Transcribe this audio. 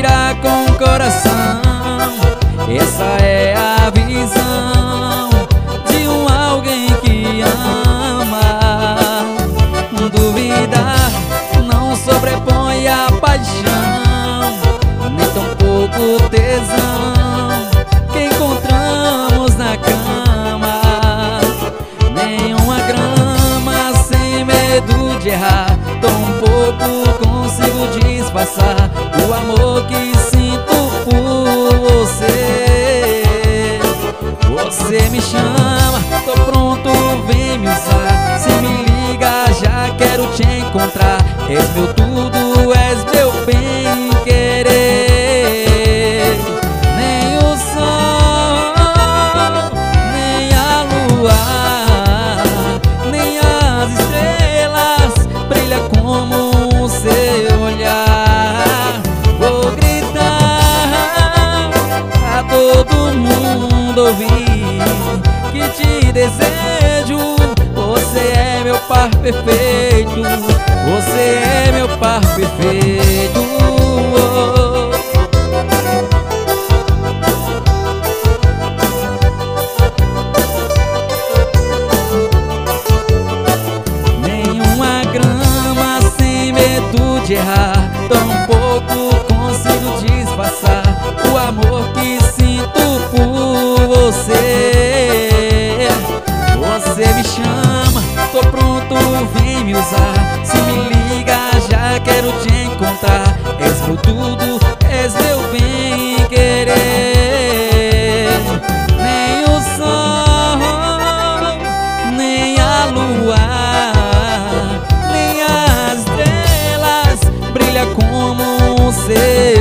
respira com o coração. Essa é a visão de um alguém que ama. Duvidar não sobrepõe a paixão, nem tampouco tesão que encontramos na cama. Nenhuma grama sem medo de errar, tampouco consigo disfarçar o amor que sinto por você. Você me chama, tô pronto, vem me usar. Se me liga, já quero te encontrar. És meu tudo, és meu bem querer. Nem o sol, nem a lua, nem as estrelas brilha como o seu olhar. Vou gritar a todo mundo ouvir que te desejo. Você é meu par perfeito, você é meu par perfeito. Nenhuma grama sem medo de errar, tampouco consigo disfarçar o amor que sinto por você. Você me chama, tô pronto, vem me usar. Se me liga, já quero te encontrar. És meu tudo, és meu bem querer. Nem o sol, nem a lua, nem as estrelas brilha como o seu